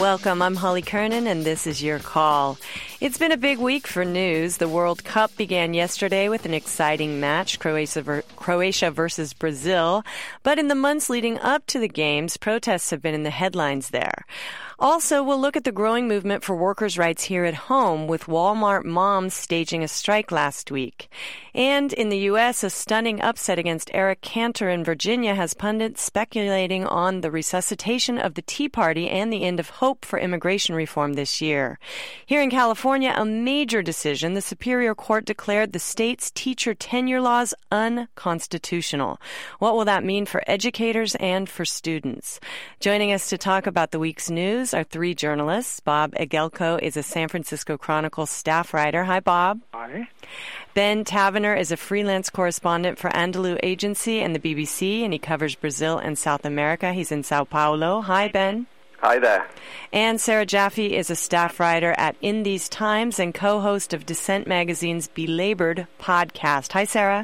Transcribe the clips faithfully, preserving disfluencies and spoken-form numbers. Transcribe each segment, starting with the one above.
Welcome, I'm Holly Kernan, and this is Your Call. It's been a big week for news. The World Cup began yesterday with an exciting match, Croatia, ver- Croatia versus Brazil. But in the months leading up to the games, protests have been in the headlines there. Also, we'll look at the growing movement for workers' rights here at home, with Walmart moms staging a strike last week. And in the U S, a stunning upset against Eric Cantor in Virginia has pundits speculating on the resuscitation of the Tea Party and the end of hope for immigration reform this year. Here in California, a major decision. The Superior Court declared the state's teacher tenure laws unconstitutional. What will that mean for educators and for students? Joining us to talk about the week's news are three journalists. Bob Egelko is a San Francisco Chronicle staff writer. Hi, Bob. Hi. Ben Taverner is a freelance correspondent for Andalou Agency and the B B C, and he covers Brazil and South America. He's in Sao Paulo. Hi, Ben. Hi there. And Sarah Jaffe is a staff writer at In These Times and co-host of Dissent Magazine's Belabored podcast. Hi, Sarah.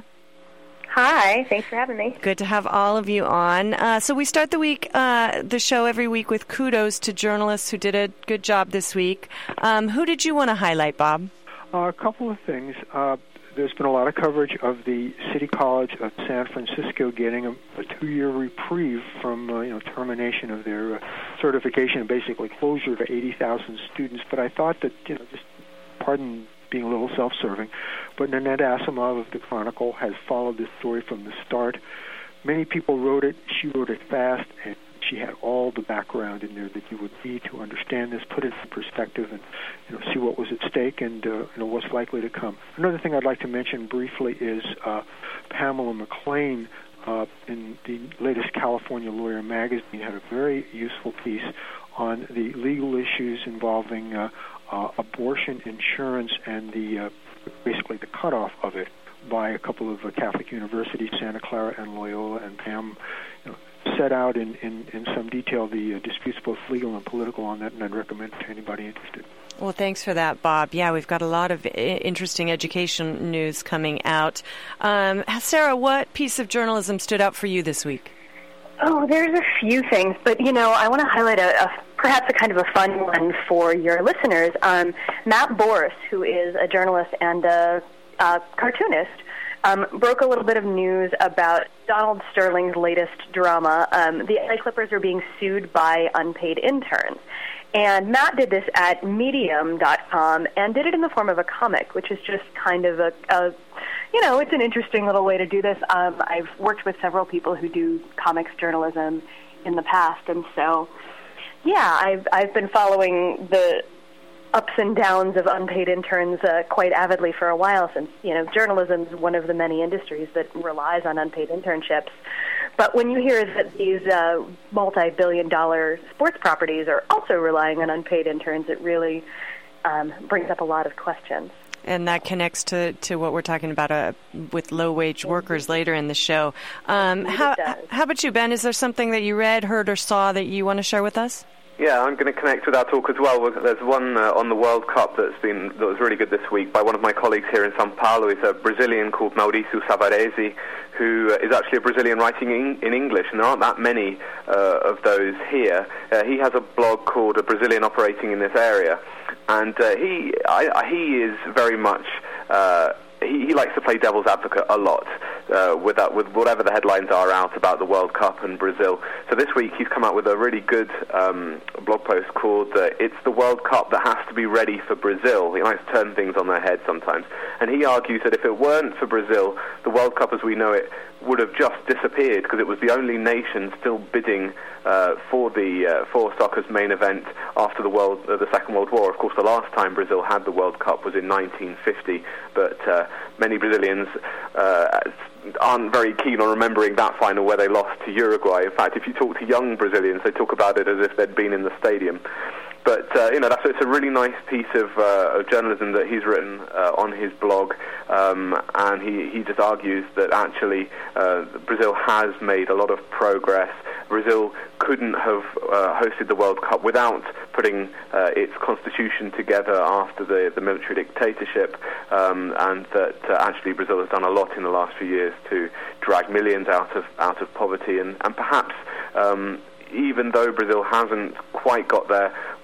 Hi, thanks for having me. Good to have all of you on. Uh, so we start the week, uh, the show every week with kudos to journalists who did a good job this week. Um, who did you want to highlight, Bob? Uh, a couple of things. Uh, there's been a lot of coverage of the City College of San Francisco getting a, a two-year reprieve from uh, you know termination of their uh, certification and basically closure to eighty thousand students. But I thought that, you know, just pardon being a little self-serving, but Nanette Asimov of the Chronicle has followed this story from the start. Many people wrote it. She wrote it fast, and she had all the background in there that you would need to understand this, put it in perspective, and you know see what was at stake and uh, you know what's likely to come. Another thing I'd like to mention briefly is uh, Pamela McLean uh, in the latest California Lawyer magazine had a very useful piece on the legal issues involving uh, uh, abortion insurance and the uh, basically the cutoff of it by a couple of uh, Catholic universities, Santa Clara and Loyola, and Pam you know, set out in, in, in some detail the uh, disputes, both legal and political, on that, and I'd recommend it to anybody interested. Well, thanks for that, Bob. Yeah, we've got a lot of I- interesting education news coming out. Um, Sarah, what piece of journalism stood out for you this week? Oh, there's a few things, but, you know, I want to highlight a, a perhaps a kind of a fun one for your listeners. Um, Matt Boris, who is a journalist and a, a cartoonist, um, broke a little bit of news about Donald Sterling's latest drama. Um, the L A Clippers are being sued by unpaid interns. And Matt did this at medium dot com and did it in the form of a comic, which is just kind of a, a you know, it's an interesting little way to do this. Um, I've worked with several people who do comics journalism in the past, and so, yeah, I've I've been following the ups and downs of unpaid interns uh, quite avidly for a while, since, you know, journalism is one of the many industries that relies on unpaid internships. But when you hear that these uh, multi-billion dollar sports properties are also relying on unpaid interns, it really um, brings up a lot of questions. And that connects to, to what we're talking about uh, with low-wage workers later in the show. Um, how, how about you, Ben? Is there something that you read, heard, or saw that you want to share with us? Yeah, I'm going to connect with our talk as well. There's one uh, on the World Cup that's been that was really good this week by one of my colleagues here in Sao Paulo. He's a Brazilian called Mauricio Savarese, who is actually a Brazilian writing in, in English, and there aren't that many uh, of those here. Uh, he has a blog called A Brazilian Operating in This Area, and uh, he I, he is very much... Uh, He, he likes to play devil's advocate a lot uh, with that, with whatever the headlines are out about the World Cup and Brazil. So this week he's come out with a really good um, blog post called uh, It's the World Cup That Has to Be Ready for Brazil. He likes to turn things on their head sometimes. And he argues that if it weren't for Brazil, the World Cup as we know it would have just disappeared, because it was the only nation still bidding uh, for the uh, for soccer's main event after the world uh, the Second World War. Of course, the last time Brazil had the World Cup was in nineteen fifty, but uh, many Brazilians uh, aren't very keen on remembering that final where they lost to Uruguay. In fact, if you talk to young Brazilians, they talk about it as if they'd been in the stadium. But, uh, you know, that's, it's a really nice piece of, uh, of journalism that he's written uh, on his blog, um, and he, he just argues that actually uh, Brazil has made a lot of progress. Brazil couldn't have uh, hosted the World Cup without putting uh, its constitution together after the, the military dictatorship, um, and that uh, actually Brazil has done a lot in the last few years to drag millions out of out of poverty, and, and perhaps um, even though Brazil hasn't quite got there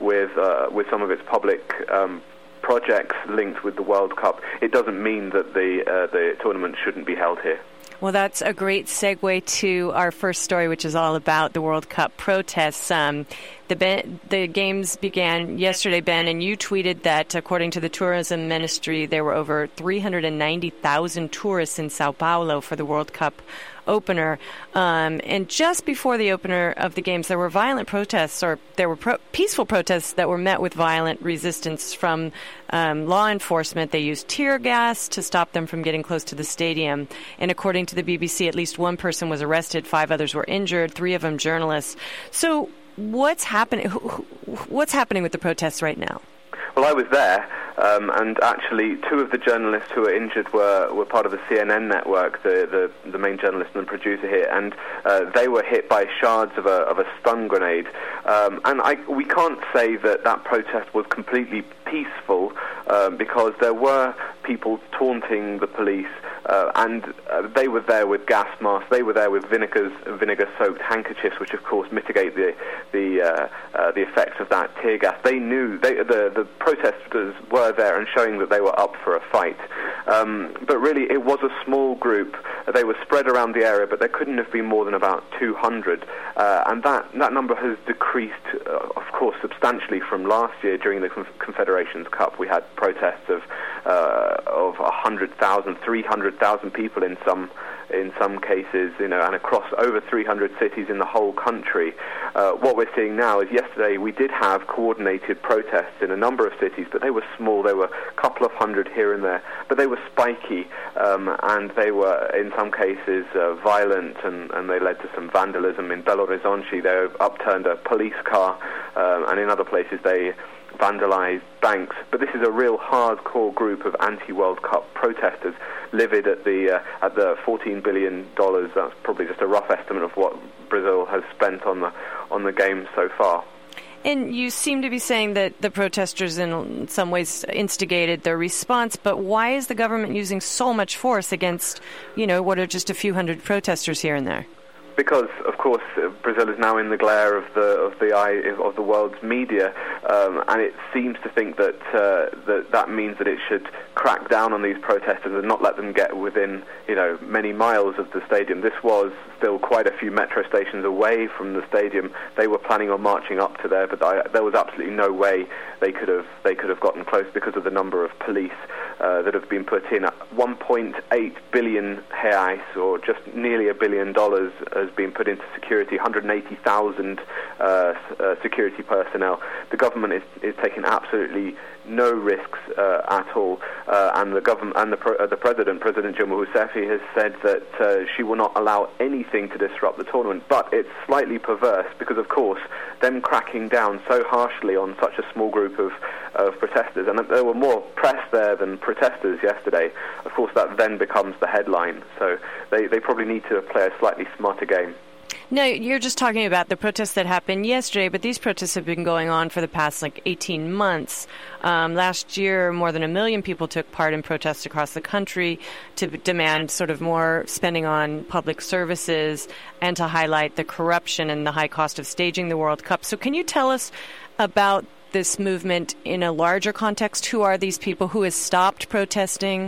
with uh, with some of its public um, projects linked with the World Cup, it doesn't mean that the uh, the tournament shouldn't be held here. Well, that's a great segue to our first story, which is all about the World Cup protests. Um, the ben, the games began yesterday, Ben, and you tweeted that, according to the tourism ministry, there were over three hundred ninety thousand tourists in Sao Paulo for the World Cup opener. Um, and just before the opener of the games, there were violent protests, or there were pro- peaceful protests that were met with violent resistance from um, law enforcement. They used tear gas to stop them from getting close to the stadium. And according to the B B C, at least one person was arrested, five others were injured, three of them journalists. So what's happening? What's happening with the protests right now? Well, I was there, um, and actually two of the journalists who were injured were, were part of the C N N network, the, the, the main journalist and the producer here, and uh, they were hit by shards of a, of a stun grenade. Um, and I, we can't say that that protest was completely peaceful, um, because there were people taunting the police, uh, and uh, they were there with gas masks, they were there with vinegars, vinegar-soaked handkerchiefs, which of course mitigate the the uh, uh, the effects of that tear gas. They knew, they, the, the protesters were there and showing that they were up for a fight. Um, but really, it was a small group. They were spread around the area, but there couldn't have been more than about two hundred. Uh, and that, that number has decreased, uh, of course, substantially from last year. During the Confederations Cup, we had protests of uh, of one hundred thousand, three hundred thousand people in some in some cases, you know, and across over three hundred cities in the whole country. Uh, what we're seeing now is, yesterday we did have coordinated protests in a number of cities, but they were small. There were a couple of hundred here and there, but they were spiky, um, and they were, in some cases, uh, violent, and, and they led to some vandalism. In Belo Horizonte, they upturned a police car, um, and in other places they vandalized banks. But this is a real hardcore group of anti-World Cup protesters, livid at the uh, at the fourteen billion dollars. That's probably just a rough estimate of what Brazil has spent on the on the games so far. And you seem to be saying that the protesters in some ways instigated their response, but why is the government using so much force against, you know, what are just a few hundred protesters here and there? Because, of course, uh, Brazil is now in the glare of the of the eye of the world's media, um, and it seems to think that uh, that that means that it should crack down on these protesters and not let them get within, you know, many miles of the stadium. This was still quite a few metro stations away from the stadium. They were planning on marching up to there, but I, there was absolutely no way they could have they could have gotten close because of the number of police uh, that have been put in. one point eight billion reais, or just nearly a billion dollars, has been put into security. one hundred eighty thousand uh, uh, security personnel. The government is, is taking absolutely no risks uh, at all, uh, and the government and the pro- uh, the president, President Dilma Rousseff, has said that uh, she will not allow anything to disrupt the tournament. But it's slightly perverse because, of course, them cracking down so harshly on such a small group of of protesters, and there were more press there than protesters yesterday. Of course, that then becomes the headline. So they they probably need to play a slightly smarter game. No, you're just talking about the protests that happened yesterday, but these protests have been going on for the past, like, eighteen months. Um, last year, more than a million people took part in protests across the country to demand sort of more spending on public services and to highlight the corruption and the high cost of staging the World Cup. So can you tell us about this movement in a larger context? Who are these people? Who has stopped protesting?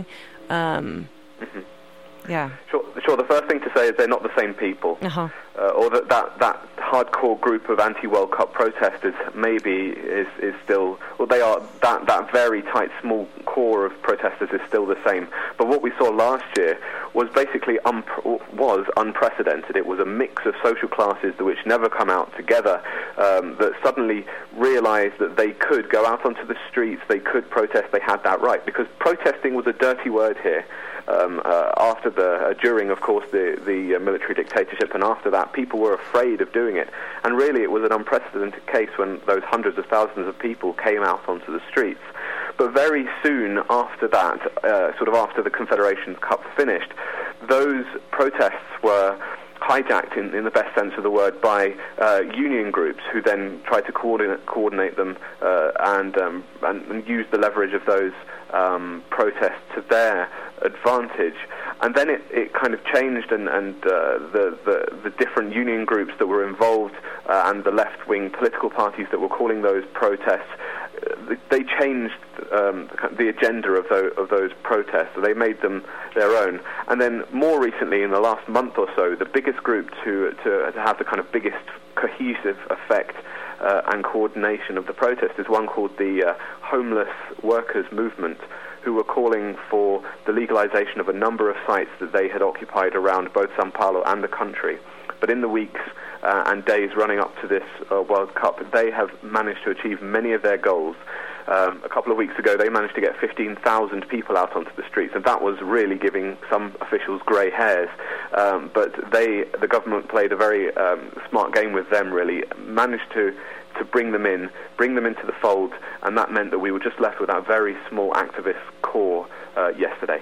Um, mm-hmm. Yeah. Sure, sure. The first thing to say is they're not the same people. Uh-huh. Uh, or that, that that hardcore group of anti-World Cup protesters maybe is, is still, well, they are, that, that very tight, small core of protesters is still the same. But what we saw last year was basically un- was unprecedented. It was a mix of social classes which never come out together, um, that suddenly realized that they could go out onto the streets, they could protest, they had that right. Because protesting was a dirty word here. Um, uh, after the, uh, during, of course, the, the uh, military dictatorship, and after that, people were afraid of doing it. And really, it was an unprecedented case when those hundreds of thousands of people came out onto the streets. But very soon after that, uh, sort of after the Confederations Cup finished, those protests were hijacked, in, in the best sense of the word, by uh, union groups who then tried to coordinate, coordinate them uh, and, um, and, and use the leverage of those um, protests to their advantage. and then it, it kind of changed, and, and uh, the, the, the different union groups that were involved uh, and the left-wing political parties that were calling those protests, uh, they changed um, the agenda of those, of those protests. So they made them their own. And then more recently, in the last month or so, the biggest group to, to, to have the kind of biggest cohesive effect uh, and coordination of the protest is one called the uh, Homeless Workers Movement, who were calling for the legalization of a number of sites that they had occupied around both Sao Paulo and the country. But in the weeks uh, and days running up to this uh, World Cup, they have managed to achieve many of their goals. Um, a couple of weeks ago, they managed to get fifteen thousand people out onto the streets, and that was really giving some officials grey hairs. Um, but they, the government played a very um, smart game with them, really, managed to to bring them in, bring them into the fold, and that meant that we were just left with that very small activist core uh, yesterday.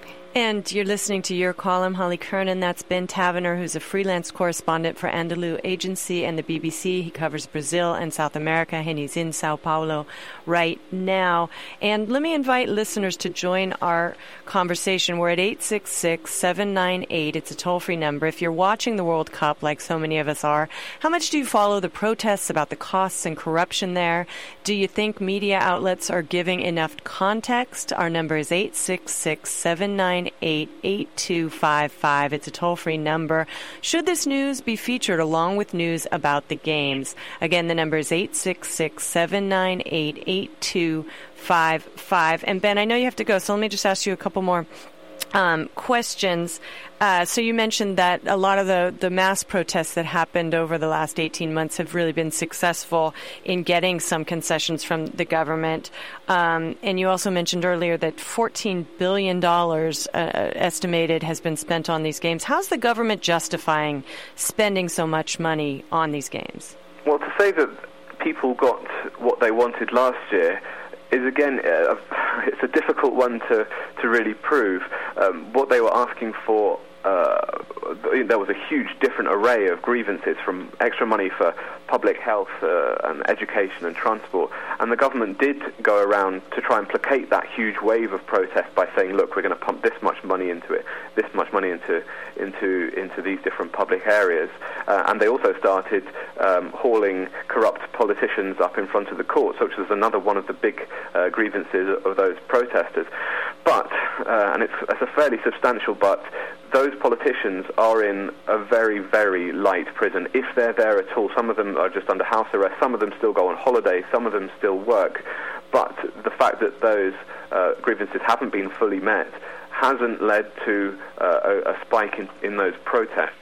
And you're listening to Your Call. I'm Holly Kernan. That's Ben Taverner, who's a freelance correspondent for Andalou Agency and the B B C. He covers Brazil and South America, and he's in Sao Paulo right now. And let me invite listeners to join our conversation. We're at eight six six, seven nine eight. It's a toll-free number. If you're watching the World Cup, like so many of us are, how much do you follow the protests about the costs and corruption there? Do you think media outlets are giving enough context? Our number is eight six six, seven nine eight, eight two five five. It's a toll-free number. Should this news be featured along with news about the games? Again, the number is eight six six, seven nine eight, eight two five five. And Ben, I know you have to go, so let me just ask you a couple more Um, questions. Uh, so you mentioned that a lot of the, the mass protests that happened over the last eighteen months have really been successful in getting some concessions from the government. Um, and you also mentioned earlier that fourteen billion dollars uh, estimated has been spent on these games. How's the government justifying spending so much money on these games? Well, to say that people got what they wanted last year is, again, uh, it's a difficult one to, to really prove. Um, what they were asking for, uh, there was a huge different array of grievances, from extra money for public health uh, and education and transport. And the government did go around to try and placate that huge wave of protest by saying, look, we're going to pump this much money into it, this much money into into into these different public areas. Uh, and they also started um, hauling corrupt politicians up in front of the courts, which was another one of the big uh, grievances of those protesters. But, uh, and it's, it's a fairly substantial but, those politicians are in a very, very light prison, if they're there at all. Some of them are just under house arrest, some of them still go on holiday, some of them still work. But the fact that those uh, grievances haven't been fully met hasn't led to uh, a, a spike in, in those protests.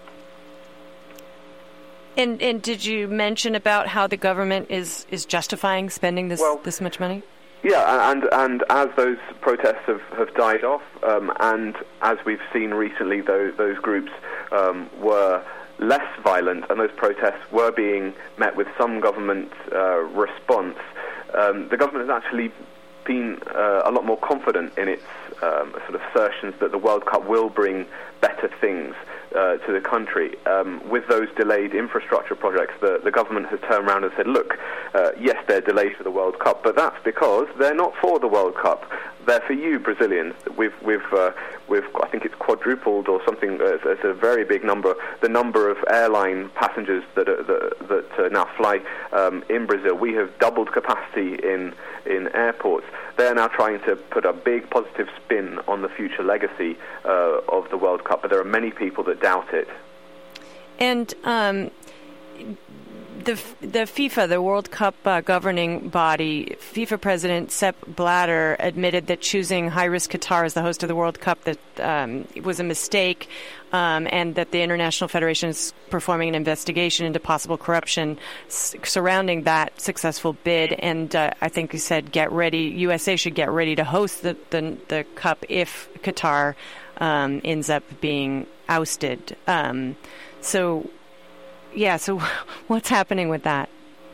And and did you mention about how the government is, is justifying spending this well, this much money? Yeah, and and as those protests have, have died off, um, and as we've seen recently, those, those groups um, were less violent, and those protests were being met with some government uh, response, um, the government has actually been uh, a lot more confident in its um, sort of assertions that the World Cup will bring better things uh, to the country. Um, with those delayed infrastructure projects, the, the government has turned around and said, look, uh, yes, they're delayed for the World Cup, but that's because they're not for the World Cup. They're for you, Brazilians. We've, we've, uh, we've, I think it's quadrupled or something. Uh, it's, it's a very big number. The number of airline passengers that are, that, that uh, now fly um, in Brazil. We have doubled capacity in in airports. They're now trying to put a big positive spin on the future legacy uh, of the World Cup, but there are many people that doubt it. And um, the the FIFA, the World Cup uh, governing body, FIFA President Sepp Blatter admitted that choosing high-risk Qatar as the host of the World Cup that um, was a mistake, um, and that the International Federation is performing an investigation into possible corruption s- surrounding that successful bid. And uh, I think he said, "Get ready, U S A should get ready to host the the, the Cup if Qatar um, ends up being ousted." Um, so. Yeah, so what's happening with that?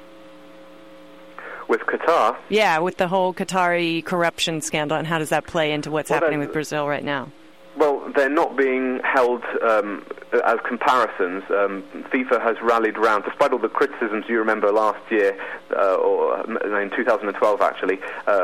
With Qatar? Yeah, with the whole Qatari corruption scandal, and how does that play into what's well, happening with Brazil right now? Well, they're not being held um, as comparisons. Um, FIFA has rallied round, despite all the criticisms you remember last year, uh, or in two thousand twelve actually, uh,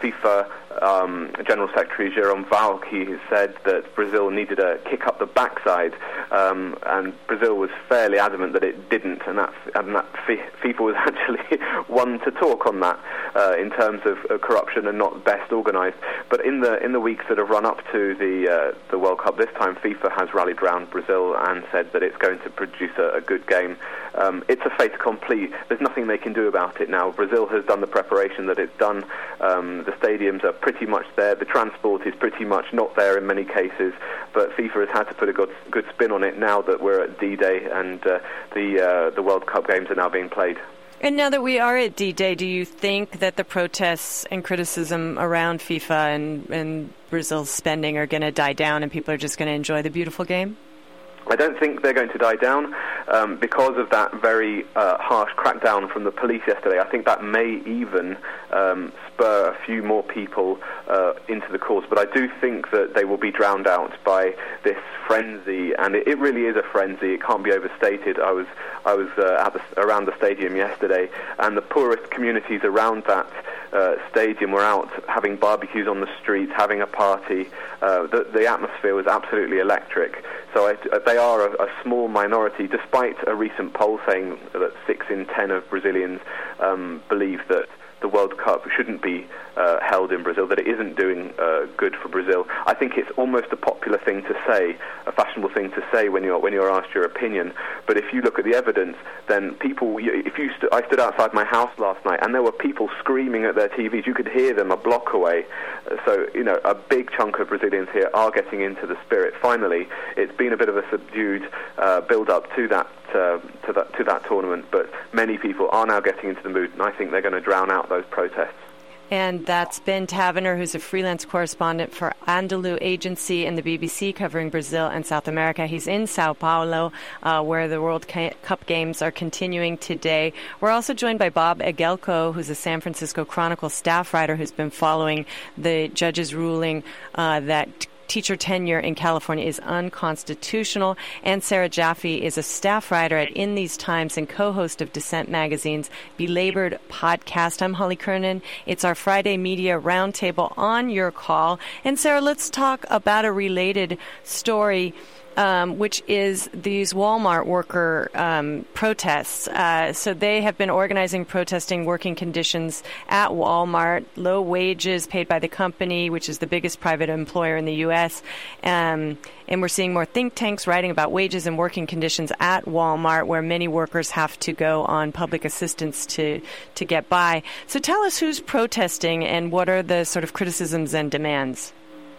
FIFA um, General Secretary Jerome Valk, he said that Brazil needed a kick up the backside, um, and Brazil was fairly adamant that it didn't, and that, and that FIFA was actually one to talk on that uh, in terms of uh, corruption and not best organised. But in the in the weeks that have run up to the uh, the World Cup this time, FIFA has rallied round Brazil and said that it's going to produce a, a good game. Um, it's a fait accompli. There's nothing they can do about it now. Brazil has done the preparation that it's done. Um, the stadiums are pretty much there. The transport is pretty much not there in many cases. But FIFA has had to put a good, good spin on it now that we're at D-Day and uh, the uh, the World Cup games are now being played. And now that we are at D-Day, do you think that the protests and criticism around FIFA and, and Brazil's spending are going to die down and people are just going to enjoy the beautiful game? I don't think they're going to die down um, because of that very uh, harsh crackdown from the police yesterday. I think that may even um, spur a few more people uh, into the cause. But I do think that they will be drowned out by this frenzy, and it, it really is a frenzy. It can't be overstated. I was I was uh, at the, around the stadium yesterday, and the poorest communities around that uh, stadium were out having barbecues on the streets, having a party. Uh, the, the atmosphere was absolutely electric. So I, they are a, a small minority, despite a recent poll saying that six in ten of Brazilians um, believe that the World Cup shouldn't be uh, held in Brazil, that it isn't doing uh, good for Brazil. I think it's almost a popular thing to say, a fashionable thing to say when you're when you're asked your opinion. But if you look at the evidence, then people, if you, st- I stood outside my house last night and there were people screaming at their T Vs. You could hear them a block away. So, you know, a big chunk of Brazilians here are getting into the spirit. Finally, it's been a bit of a subdued uh, build-up to that uh, to that to that tournament, but many people are now getting into the mood, and I think they're going to drown out those protests. And that's Ben Taverner, who's a freelance correspondent for Andalu Agency and the B B C covering Brazil and South America. He's in Sao Paulo, uh, where the World Cup games are continuing today. We're also joined by Bob Egelko, who's a San Francisco Chronicle staff writer who's been following the judge's ruling uh, that teacher tenure in California is unconstitutional. And Sarah Jaffe is a staff writer at In These Times and co-host of Dissent Magazine's Belabored podcast. I'm Holly Kernan. It's our Friday Media Roundtable on Your Call. And Sarah, let's talk about a related story, Um, which is these Walmart worker um, protests. Uh, so they have been organizing, protesting working conditions at Walmart, low wages paid by the company, which is the biggest private employer in the U S Um, and we're seeing more think tanks writing about wages and working conditions at Walmart, where many workers have to go on public assistance to, to get by. So tell us who's protesting and what are the sort of criticisms and demands?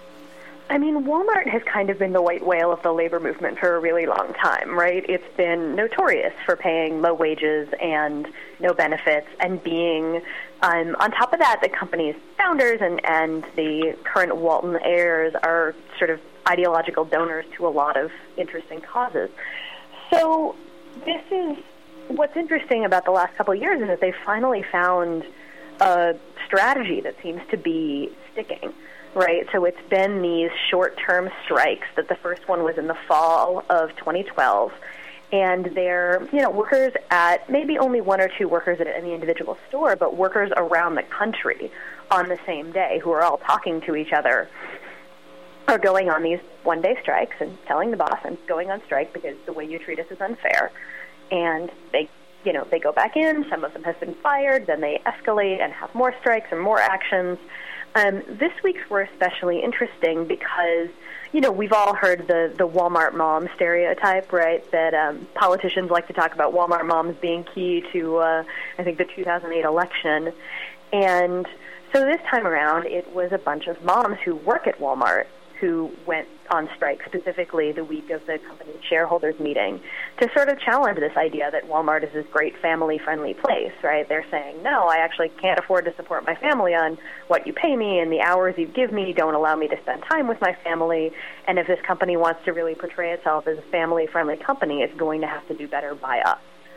I mean, Walmart has kind of been the white whale of the labor movement for a really long time, right? It's been notorious for paying low wages and no benefits and being, um, on top of that, the company's founders and, and the current Walton heirs are sort of ideological donors to a lot of interesting causes. So this is, what's interesting about the last couple of years is that they finally found a strategy that seems to be sticking. Right, so it's been these short-term strikes. That the first one was in the fall of twenty twelve, and they're, you know, workers at maybe only one or two workers at any individual store, but workers around the country on the same day who are all talking to each other are going on these one-day strikes and telling the boss, I'm going on strike because the way you treat us is unfair. And they, you know, they go back in. Some of them have been fired. Then they escalate and have more strikes and more actions. Um, this week's were especially interesting because, you know, we've all heard the, the Walmart mom stereotype, right, that um, politicians like to talk about Walmart moms being key to, uh, I think, the two thousand eight election. And so this time around, it was a bunch of moms who work at Walmart who went on strike specifically the week of the company's shareholders meeting to sort of challenge this idea that Walmart is this great family-friendly place, right? They're saying, no, I actually can't afford to support my family on what you pay me, and the hours you give me don't allow me to spend time with my family, and if this company wants to really portray itself as a family-friendly company, it's going to have to do better by us.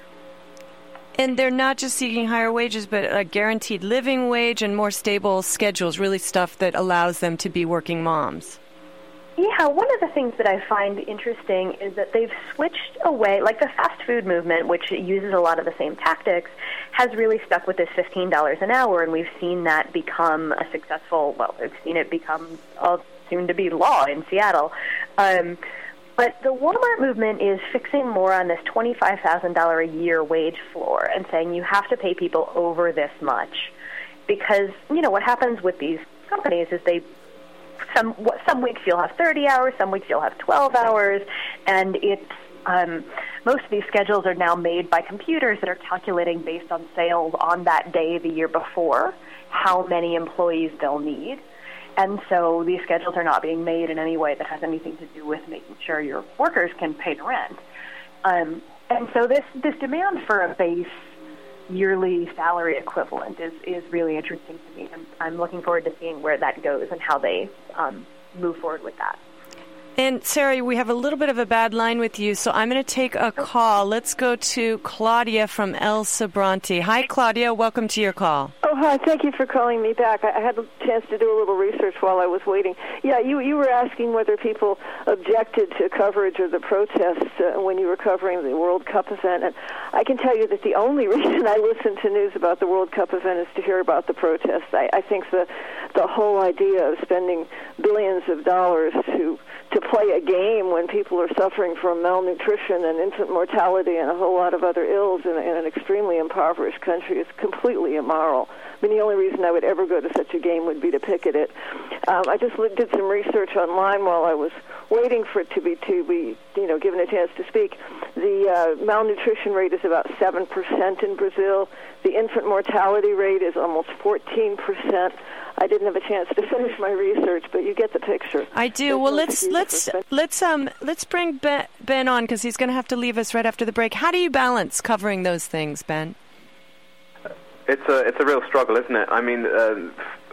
And they're not just seeking higher wages, but a guaranteed living wage and more stable schedules, really stuff that allows them to be working moms. Yeah, one of the things that I find interesting is that they've switched away, like the fast food movement, which uses a lot of the same tactics, has really stuck with this fifteen dollars an hour, and we've seen that become a successful, well, we've seen it become a soon-to-be law in Seattle. Um, but the Walmart movement is fixing more on this twenty-five thousand dollars a year wage floor and saying you have to pay people over this much. Because, you know, what happens with these companies is they Some some weeks you'll have thirty hours, some weeks you'll have twelve hours, and it's um, most of these schedules are now made by computers that are calculating based on sales on that day the year before how many employees they'll need. And so these schedules are not being made in any way that has anything to do with making sure your workers can pay the rent. Um, and so this, this demand for a base yearly salary equivalent is, is really interesting to me. I'm, I'm looking forward to seeing where that goes and how they um, move forward with that. And Sarah, we have a little bit of a bad line with you, so I'm going to take a call. Let's go to Claudia from El Sobrante. Hi, Claudia. Welcome to your call. Oh, hi. Thank you for calling me back. I had a chance to do a little research while I was waiting. Yeah, you you were asking whether people objected to coverage of the protests uh, when you were covering the World Cup event. And I can tell you that the only reason I listen to news about the World Cup event is to hear about the protests. I, I think the the whole idea of spending billions of dollars to to play a game when people are suffering from malnutrition and infant mortality and a whole lot of other ills in, in an extremely impoverished country is completely immoral. I mean, the only reason I would ever go to such a game would be to picket it. Um, I just did some research online while I was waiting for it to be to be you know given a chance to speak. The uh, malnutrition rate is about seven percent in Brazil. The infant mortality rate is almost fourteen percent. I didn't have a chance to finish my research, but you get the picture. I do. There's well, no let's let's let's um let's bring Ben, Ben on because he's going to have to leave us right after the break. How do you balance covering those things, Ben? It's a it's a real struggle, isn't it? I mean, uh,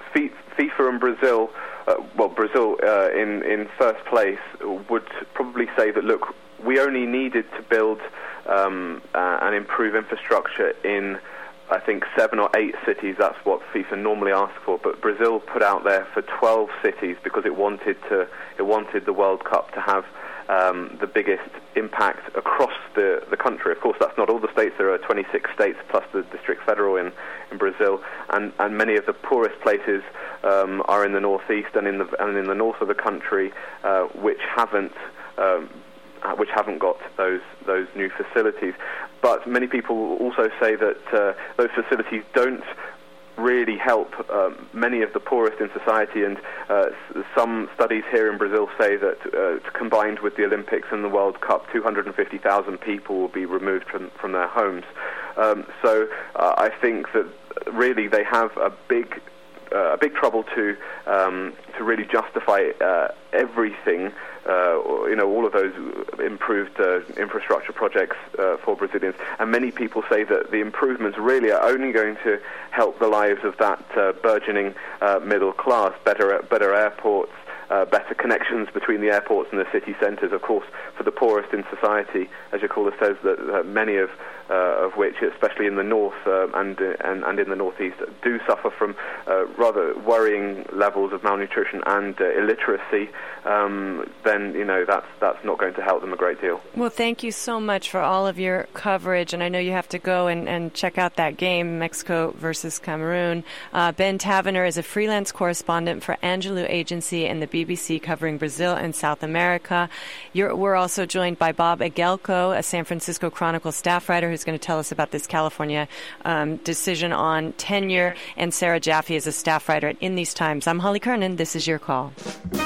FIFA and Brazil, uh, well, Brazil uh, in in first place would probably say that look, we only needed to build um, uh, and improve infrastructure in, I think, seven or eight cities. That's what FIFA normally asks for. But Brazil put out there for twelve cities because it wanted to. It wanted the World Cup to have um, the biggest impact across the, the country. Of course, that's not all the states. There are twenty-six states plus the District Federal in, in Brazil, and, and many of the poorest places um, are in the northeast and in the and in the north of the country, uh, which haven't. Um, which haven't got those those new facilities. But many people also say that uh, those facilities don't really help um, many of the poorest in society, and uh, s- some studies here in Brazil say that uh, combined with the Olympics and the World Cup, two hundred fifty thousand people will be removed from, from their homes. Um, so uh, I think that really they have a big uh, a big trouble to um, to really justify uh, everything. Uh, you know, all of those improved uh, infrastructure projects uh, for Brazilians. And many people say that the improvements really are only going to help the lives of that uh, burgeoning uh, middle class, better better airports, uh, better connections between the airports and the city centres. Of course, for the poorest in society, as your caller says, that uh, many of uh, of which, especially in the north uh, and, uh, and and in the northeast, do suffer from uh, rather worrying levels of malnutrition and uh, illiteracy. Um, then you know that's that's not going to help them a great deal. Well, thank you so much for all of your coverage, and I know you have to go and, and check out that game, Mexico versus Cameroon. Uh, Ben Taverner is a freelance correspondent for Angelou Agency and the B B C covering Brazil and South America. You're, we're also joined by Bob Agelko, a San Francisco Chronicle staff writer who's going to tell us about this California um, decision on tenure, and Sarah Jaffe is a staff writer at In These Times. I'm Holly Kernan. This is Your Call.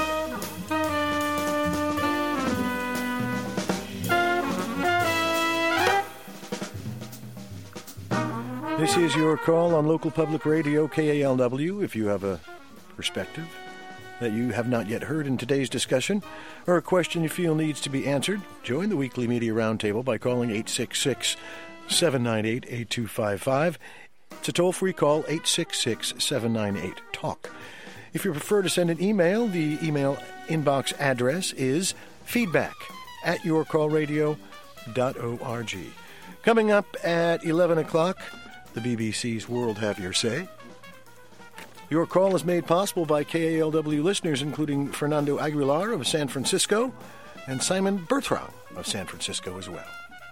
This is Your Call on local public radio, K A L W. If you have a perspective that you have not yet heard in today's discussion, or a question you feel needs to be answered, join the weekly media roundtable by calling eight six six, seven nine eight, eight two five five. It's a toll-free call, eight six six, seven nine eight, talk. If you prefer to send an email, the email inbox address is feedback at your call radio dot org. Coming up at eleven o'clock, the B B C's World Have Your Say. Your call is made possible by K A L W listeners, including Fernando Aguilar of San Francisco and Simon Bertrand of San Francisco as well.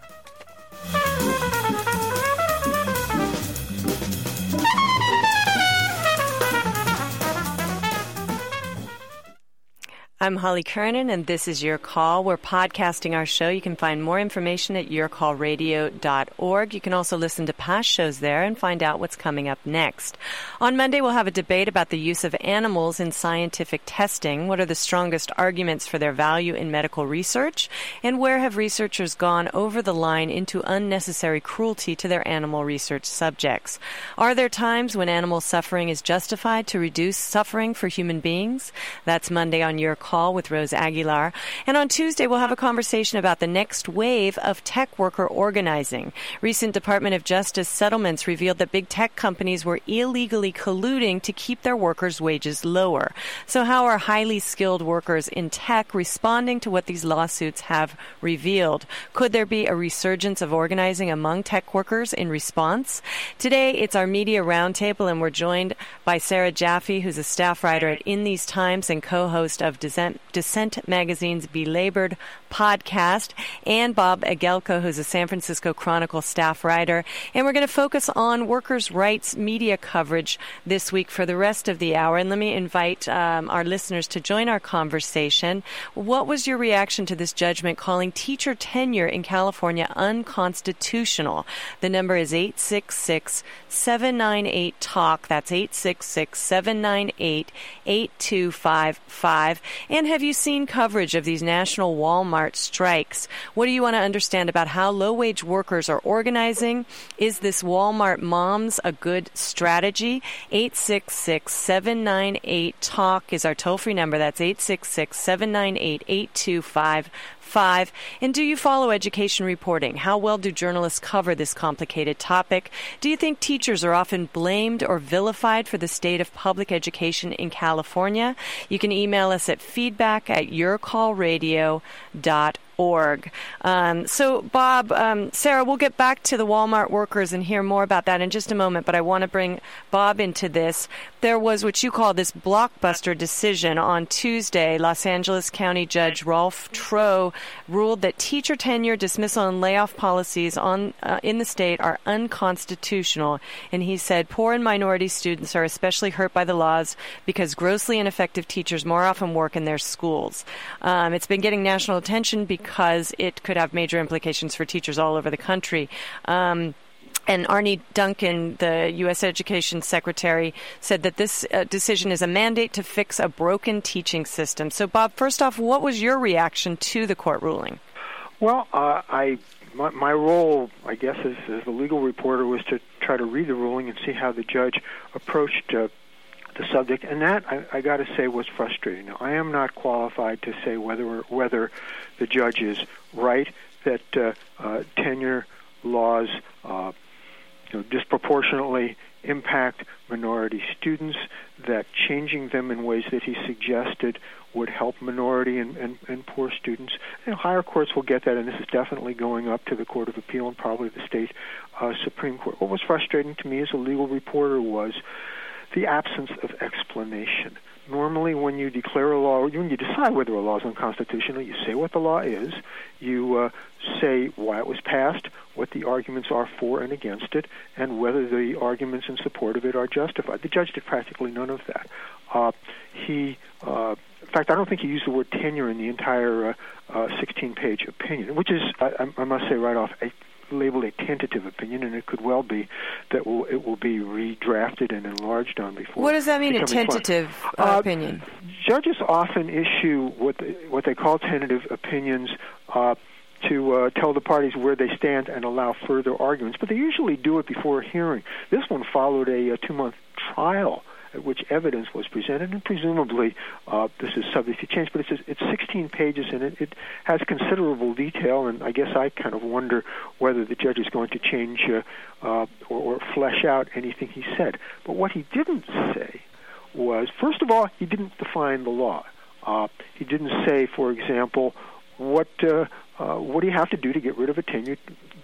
I'm Holly Kernan, and this is Your Call. We're podcasting our show. You can find more information at your call radio dot org. You can also listen to past shows there and find out what's coming up next. On Monday, we'll have a debate about the use of animals in scientific testing. What are the strongest arguments for their value in medical research? And where have researchers gone over the line into unnecessary cruelty to their animal research subjects? Are there times when animal suffering is justified to reduce suffering for human beings? That's Monday on Your Call with Rose Aguilar. And on Tuesday, we'll have a conversation about the next wave of tech worker organizing. Recent Department of Justice settlements revealed that big tech companies were illegally colluding to keep their workers' wages lower. So how are highly skilled workers in tech responding to what these lawsuits have revealed? Could there be a resurgence of organizing among tech workers in response? Today, it's our media roundtable, and we're joined by Sarah Jaffe, who's a staff writer at In These Times and co-host of Dissent, Dissent Magazine's Belabored podcast, and Bob Agelko, who's a San Francisco Chronicle staff writer. And we're going to focus on workers' rights media coverage this week for the rest of the hour. And let me invite um, our listeners to join our conversation. What was your reaction to this judgment calling teacher tenure in California unconstitutional? The number is eight six six, seven nine eight, talk. That's eight six six, seven nine eight, eight two five five. And have you seen coverage of these national Walmart strikes? What do you want to understand about how low-wage workers are organizing? Is this Walmart Moms a good strategy? eight six six, seven nine eight, talk is our toll-free number. That's eight six six, seven nine eight, eight two five five. And do you follow education reporting? How well do journalists cover this complicated topic? Do you think teachers are often blamed or vilified for the state of public education in California? You can email us at feedback at your call radio dot org. Um, so, Bob, um, Sarah, we'll get back to the Walmart workers and hear more about that in just a moment, but I want to bring Bob into this. There was what you call this blockbuster decision on Tuesday. Los Angeles County Judge Rolf Troe ruled that teacher tenure, dismissal, and layoff policies on uh, in the state are unconstitutional. And he said poor and minority students are especially hurt by the laws because grossly ineffective teachers more often work in their schools. Um, it's been getting national attention because because it could have major implications for teachers all over the country. Um, and Arne Duncan, the U S Education Secretary, said that this uh, decision is a mandate to fix a broken teaching system. So, Bob, first off, what was your reaction to the court ruling? Well, uh, I my, my role, I guess, as, as the legal reporter was to try to read the ruling and see how the judge approached uh, the subject, and that, I, I got to say, was frustrating. Now, I am not qualified to say whether whether the judge is right that uh, uh, tenure laws uh, you know, disproportionately impact minority students, that changing them in ways that he suggested would help minority and, and, and poor students. You know, higher courts will get that, and this is definitely going up to the Court of Appeal and probably the state uh, Supreme Court. What was frustrating to me as a legal reporter was the absence of explanation. Normally, when you declare a law, when you decide whether a law is unconstitutional, you say what the law is, you uh, say why it was passed, what the arguments are for and against it, and whether the arguments in support of it are justified. The judge did practically none of that. Uh, he, uh, in fact, I don't think he used the word tenure in the entire uh, uh, sixteen-page opinion, which is, I, I must say right off, a labeled a tentative opinion, and it could well be that will, it will be redrafted and enlarged on before. What does that mean, a tentative uh, opinion? Judges often issue what they, what they call tentative opinions uh, to uh, tell the parties where they stand and allow further arguments, but they usually do it before a hearing. This one followed a, a two-month trial at which evidence was presented, and presumably uh, this is subject to change, but it's, it's sixteen pages, and it, it has considerable detail, and I guess I kind of wonder whether the judge is going to change uh, uh, or, or flesh out anything he said. But what he didn't say was, first of all, he didn't define the law. Uh, he didn't say, for example, what uh, uh, what do you have to do to get rid of a tenured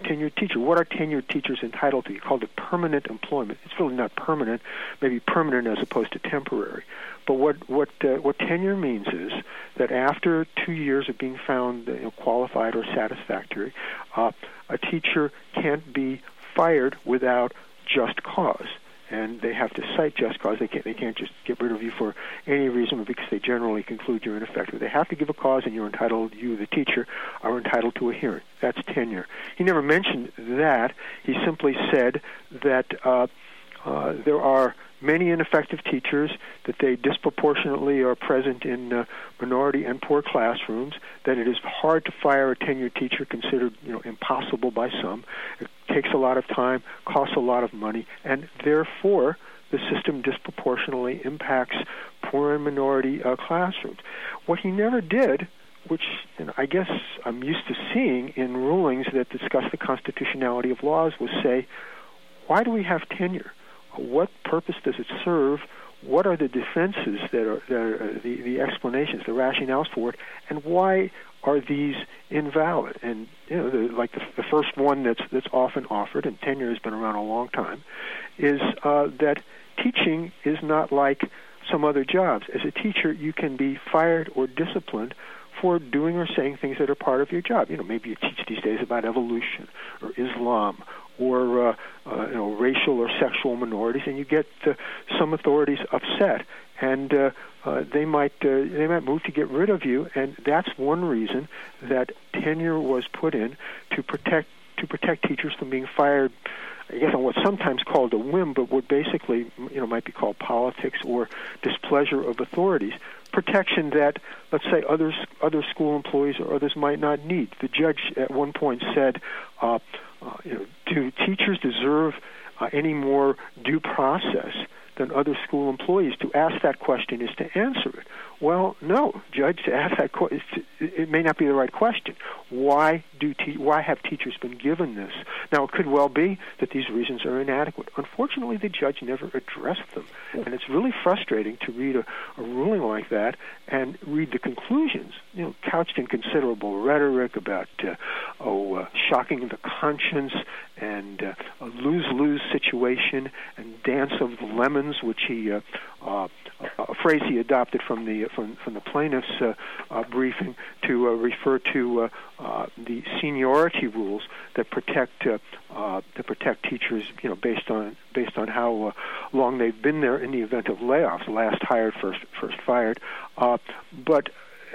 tenured teacher. What are tenured teachers entitled to? You called it permanent employment. It's really not permanent, maybe permanent as opposed to temporary. But what what uh, what tenure means is that after two years of being found you know, qualified or satisfactory, uh, a teacher can't be fired without just cause. And they have to cite just cause. They can't, they can't just get rid of you for any reason because they generally conclude you're ineffective. They have to give a cause, and you're entitled, you, the teacher, are entitled to a hearing. That's tenure. He never mentioned that. He simply said that uh, uh, there are many ineffective teachers, that they disproportionately are present in uh, minority and poor classrooms, that it is hard to fire a tenured teacher, considered you know impossible by some. It takes a lot of time, costs a lot of money, and therefore the system disproportionately impacts poor and minority uh, classrooms. What he never did, which you know, I guess I'm used to seeing in rulings that discuss the constitutionality of laws, was say, why do we have tenure? What purpose does it serve? What are the defenses that are, that are the, the explanations, the rationales for it, and why are these invalid? And you know, the, like the, the first one that's that's often offered, and tenure has been around a long time, is uh, that teaching is not like some other jobs. As a teacher, you can be fired or disciplined for doing or saying things that are part of your job. You know, maybe you teach these days about evolution or Islam or uh, uh, you know, racial or sexual minorities, and you get uh, some authorities upset, and uh, uh, they might uh, they might move to get rid of you. And that's one reason that tenure was put in to protect to protect teachers from being fired, I guess, on what's sometimes called a whim, but what basically you know might be called politics or displeasure of authorities. Protection that, let's say, others, other school employees or others might not need. The judge at one point said, uh, uh, you know, do teachers deserve uh, any more due process than other school employees? To ask that question is to answer it. Well, no, Judge, to ask that question, it may not be the right question. Why do te- why have teachers been given this? Now, it could well be that these reasons are inadequate. Unfortunately, the judge never addressed them, and it's really frustrating to read a, a ruling like that and read the conclusions, you know, couched in considerable rhetoric about, uh, oh, uh, shocking the conscience and uh, a lose-lose situation and dance of the lemons, which he, uh, uh, a phrase he adopted from the from from the plaintiff's uh, uh, briefing to uh, refer to uh, uh, the seniority rules that protect uh, uh, that protect teachers, you know, based on based on how uh, long they've been there in the event of layoffs, last hired, first first fired. Uh, but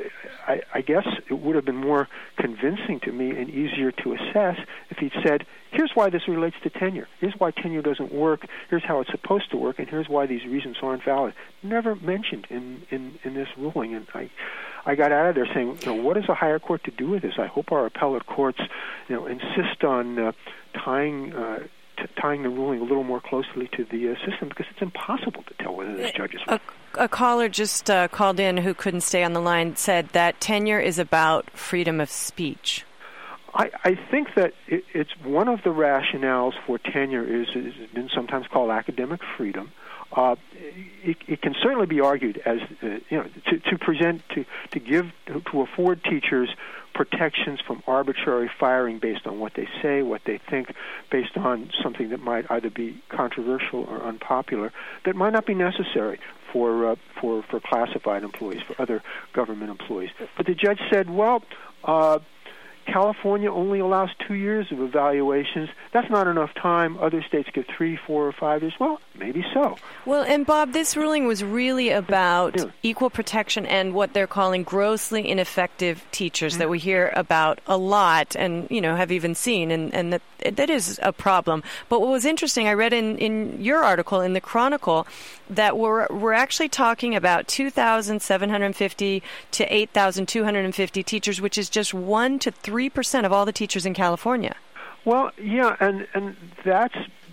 I, I guess it would have been more convincing to me and easier to assess if he'd said, here's why this relates to tenure. Here's why tenure doesn't work. Here's how it's supposed to work, and here's why these reasons aren't valid. Never mentioned in, in, in this ruling, and I I got out of there saying, you know, what is a higher court to do with this? I hope our appellate courts, you know, insist on uh, tying uh, t- tying the ruling a little more closely to the uh, system, because it's impossible to tell whether this judge is right. A caller just uh, called in who couldn't stay on the line, said that tenure is about freedom of speech. I, I think that it, it's one of the rationales for tenure is, is been sometimes called academic freedom. Uh, it, it can certainly be argued as uh, you know to, to present to to give to afford teachers protections from arbitrary firing based on what they say, what they think, based on something that might either be controversial or unpopular, that might not be necessary for uh, for for classified employees, for other government employees. But the judge said, well, uh, California only allows two years of evaluations. That's not enough time. Other states get three, four, or five years. Well, maybe so. Well, and Bob, this ruling was really about yeah. equal protection and what they're calling grossly ineffective teachers mm-hmm. that we hear about a lot and, you know, have even seen, and, and that that is a problem. But what was interesting, I read in, in your article in the Chronicle that we're, we're actually talking about two thousand seven hundred fifty to eight thousand two hundred fifty teachers, which is just one to three percent of all the teachers in California. Well, yeah, and, and that's,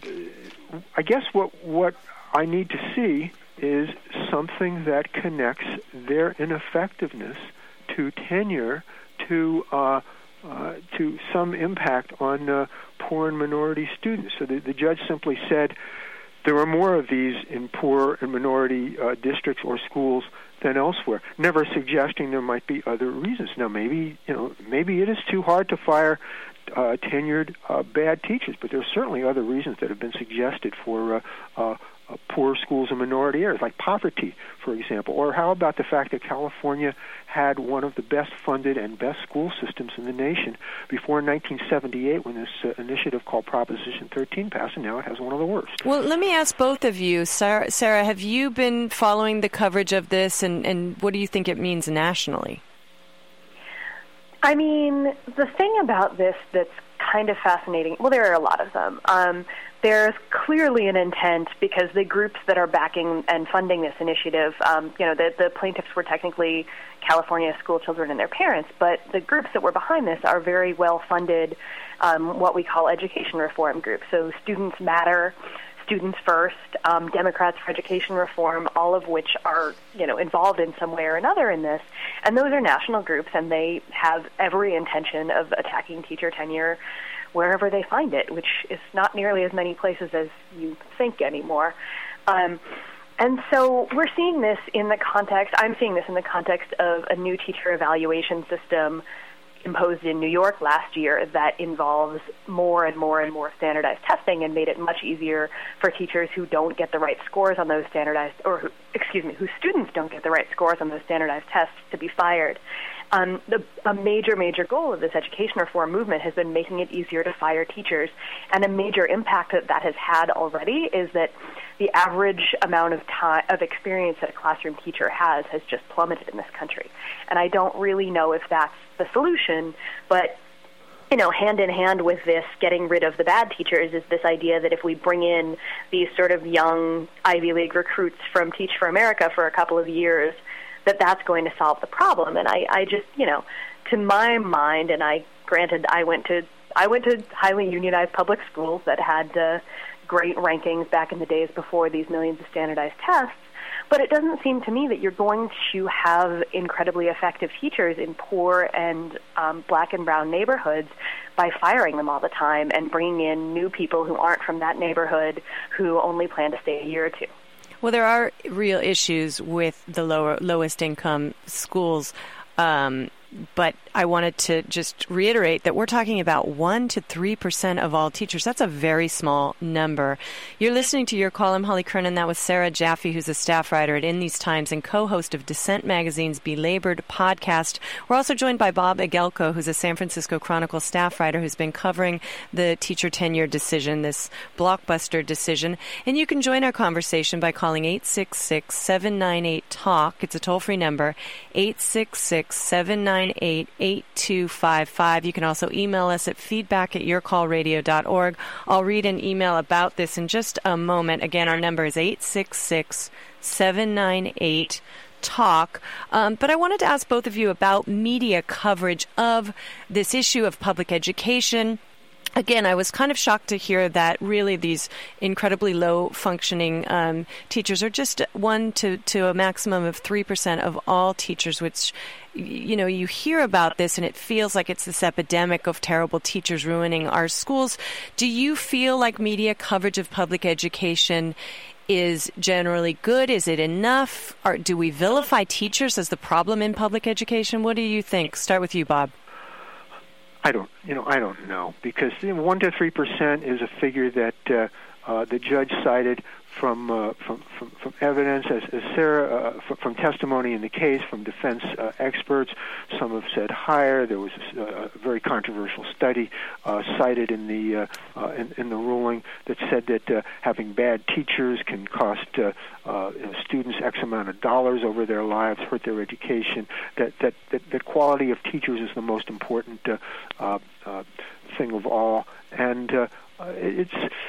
I guess what what I need to see is something that connects their ineffectiveness to tenure, to uh, uh, to some impact on uh, poor and minority students. So the, the judge simply said there are more of these in poor and minority uh, districts or schools than elsewhere, never suggesting there might be other reasons. Now, maybe you know, maybe it is too hard to fire uh, tenured uh, bad teachers, but there's certainly other reasons that have been suggested for uh, uh, uh, poor schools in minority areas, like poverty, for example. Or how about the fact that California had one of the best funded and best school systems in the nation before nineteen seventy-eight, when this uh, initiative called Proposition thirteen passed, and now it has one of the worst. Well, let me ask both of you. Sarah, Sarah, have you been following the coverage of this, and, and what do you think it means nationally? I mean, the thing about this that's kind of fascinating, well, there are a lot of them. Um, there's clearly an intent, because the groups that are backing and funding this initiative, um, you know, the, the plaintiffs were technically California school children and their parents, but the groups that were behind this are very well-funded, um, what we call education reform groups. So Students Matter, Students First, um, Democrats for Education Reform, all of which are, you know, involved in some way or another in this. And those are national groups, and they have every intention of attacking teacher tenure wherever they find it, which is not nearly as many places as you think anymore. Um, and so we're seeing this in the context, I'm seeing this in the context of a new teacher evaluation system imposed in New York last year that involves more and more and more standardized testing, and made it much easier for teachers who don't get the right scores on those standardized, or who, excuse me, whose students don't get the right scores on those standardized tests to be fired. Um, the, a major, major goal of this education reform movement has been making it easier to fire teachers, and a major impact that that has had already is that the average amount of time of experience that a classroom teacher has has just plummeted in this country. And I don't really know if that's the solution, but you know, hand in hand with this getting rid of the bad teachers is this idea that if we bring in these sort of young Ivy League recruits from Teach for America for a couple of years, that that's going to solve the problem. And I, I just, you know, to my mind, and I granted I went to I went to highly unionized public schools that had uh, great rankings back in the days before these millions of standardized tests, but it doesn't seem to me that you're going to have incredibly effective teachers in poor and um, black and brown neighborhoods by firing them all the time and bringing in new people who aren't from that neighborhood who only plan to stay a year or two. Well, there are real issues with the lower, lowest income schools, um, but I wanted to just reiterate that we're talking about one to three percent of all teachers. That's a very small number. You're listening to Your Call. I'm Holly Kernan. That was Sarah Jaffe, who's a staff writer at In These Times and co-host of Dissent Magazine's Belabored podcast. We're also joined by Bob Agelko, who's a San Francisco Chronicle staff writer who's been covering the teacher tenure decision, this blockbuster decision. And you can join our conversation by calling eight six six, seven nine eight, TALK. It's a toll-free number, eight six six, seven nine eight, eight two five five. You can also email us at feedback at your call radio dot org. I'll read an email about this in just a moment. Again, our number is eight six six, seven nine eight, TALK. Um, but I wanted to ask both of you about media coverage of this issue of public education. Again, I was kind of shocked to hear that really these incredibly low-functioning um, teachers are just one to, to a maximum of three percent of all teachers, which, you know, you hear about this and it feels like it's this epidemic of terrible teachers ruining our schools. Do you feel like media coverage of public education is generally good? Is it enough? Or do we vilify teachers as the problem in public education? What do you think? Start with you, Bob. I don't, you know, I don't know, because you know, one to three percent is a figure that uh, uh, the judge cited from uh, from, from from evidence, as, as Sarah, uh, from, from testimony in the case, from defense uh, experts. Some have said higher. There was a, a very controversial study uh, cited in the uh, uh, in, in the ruling that said that uh, having bad teachers can cost uh, uh, you know, students X amount of dollars over their lives, hurt their education. That that that, that quality of teachers is the most important uh, uh, uh, thing of all, and uh, it's.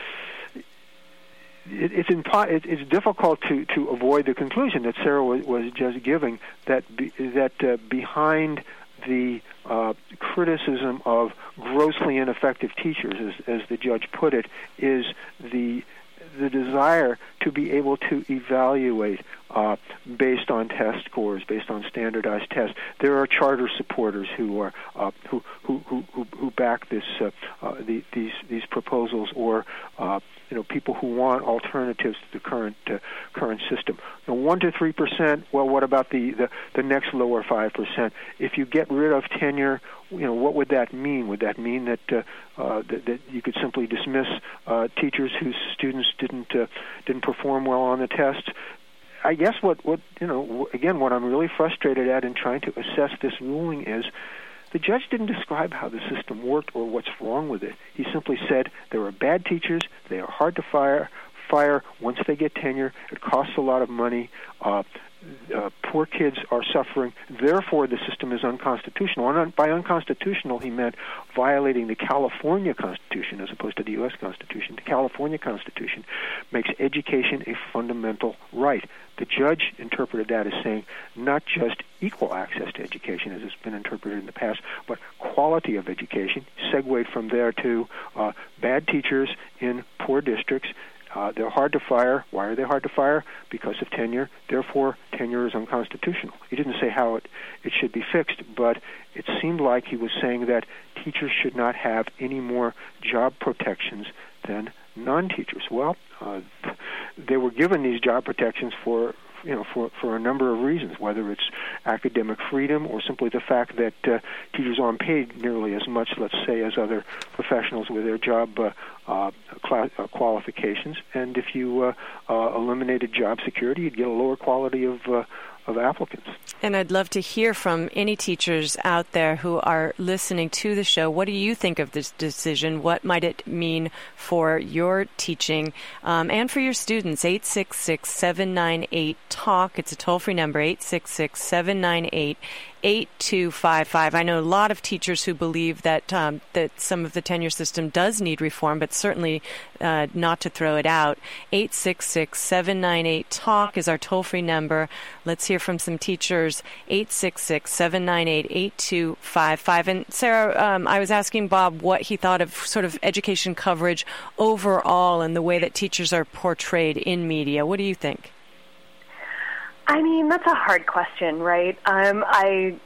It, it's, impo- it, it's difficult to, to avoid the conclusion that Sarah was, was just giving, that be, that uh, behind the uh, criticism of grossly ineffective teachers, as, as the judge put it, is the the desire to be able to evaluate uh, based on test scores, based on standardized tests. There are charter supporters who are uh, who, who who who back this uh, uh, the, these these proposals, or uh, you know, people who want alternatives to the current uh, current system. Now, one to three percent. Well, what about the, the the next lower five percent? If you get rid of tenure, you know, what would that mean? Would that mean that uh, uh, that, that you could simply dismiss uh, teachers whose students didn't uh, didn't perform well on the tests? I guess what, what you know, again, what I'm really frustrated at in trying to assess this ruling is the judge didn't describe how the system worked or what's wrong with it. He simply said there are bad teachers, they are hard to fire, fire once they get tenure, it costs a lot of money, uh, uh, poor kids are suffering, therefore the system is unconstitutional. And un- by unconstitutional, he meant violating the California Constitution as opposed to the U S Constitution. The California Constitution makes education a fundamental right. The judge interpreted that as saying not just equal access to education, as it's been interpreted in the past, but quality of education, segued from there to uh, bad teachers in poor districts. Uh, they're hard to fire. Why are they hard to fire? Because of tenure. Therefore, tenure is unconstitutional. He didn't say how it, it should be fixed, but it seemed like he was saying that teachers should not have any more job protections than non-teachers. Well, uh, they were given these job protections for you know, for, for a number of reasons, whether it's academic freedom or simply the fact that uh, teachers aren't paid nearly as much, let's say, as other professionals with their job uh, uh, cl- uh, qualifications. And if you uh, uh, eliminated job security, you'd get a lower quality of uh, of applicants. And I'd love to hear from any teachers out there who are listening to the show. What do you think of this decision? What might it mean for your teaching um, and for your students? eight six six, seven nine eight, TALK. It's a toll-free number, eight six six, seven nine eight, eight two five five. I know a lot of teachers who believe that um, that some of the tenure system does need reform, but certainly uh, not to throw it out. eight six six, seven nine eight, TALK is our toll-free number. Let's hear from some teachers. eight six six, seven nine eight, eight two five five. And Sarah, um, I was asking Bob what he thought of sort of education coverage overall and the way that teachers are portrayed in media. What do you think? I mean, that's a hard question, right? Um, I